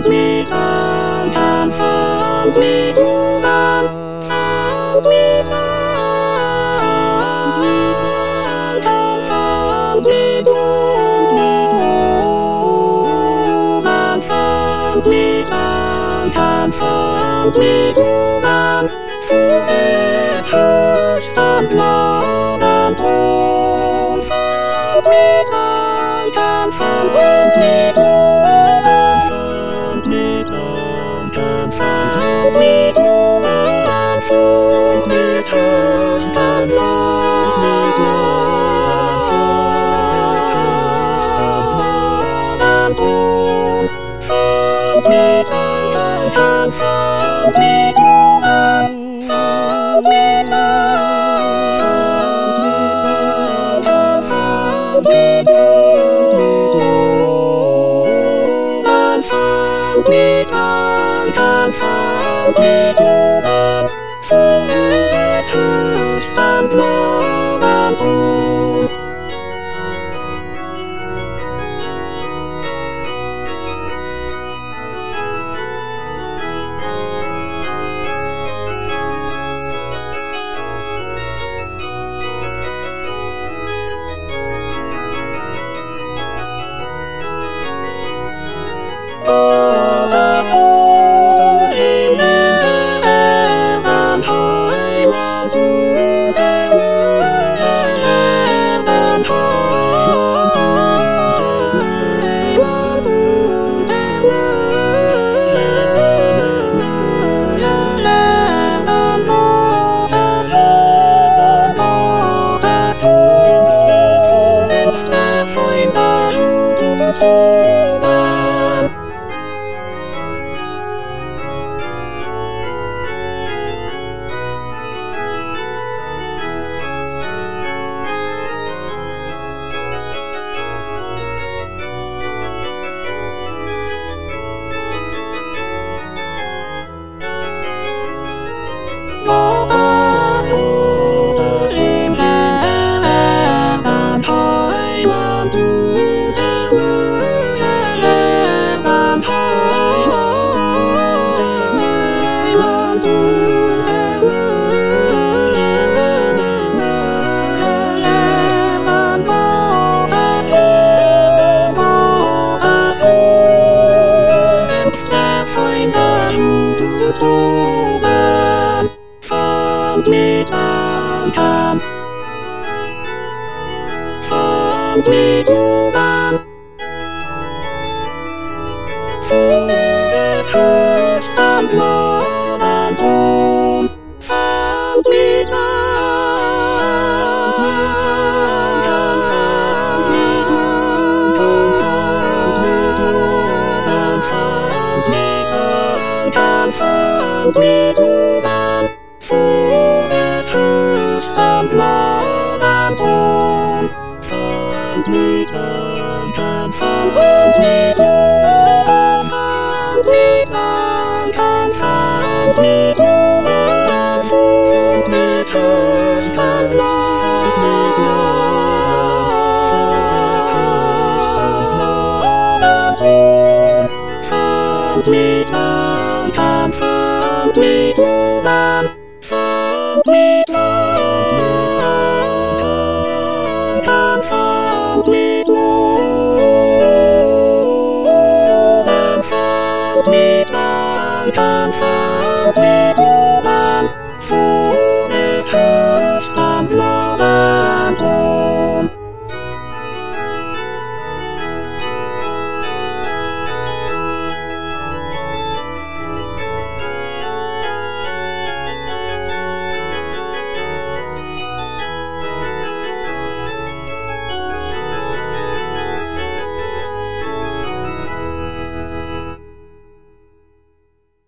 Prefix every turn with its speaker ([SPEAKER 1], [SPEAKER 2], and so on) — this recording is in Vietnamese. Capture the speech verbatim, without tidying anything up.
[SPEAKER 1] me down, and found me down, found me down, and found me down, and found me down, and found me down, through his host and blood and bone, found me down, and found me down. Found me down, down, found me down, through his hurts and blood and bone, found me down, found me down, found me down, found me down. Blood and bone, found me down, and found me down, found me down, and found me down, found his hurts and blood and bone, found me down, and found me down, found me down. And found me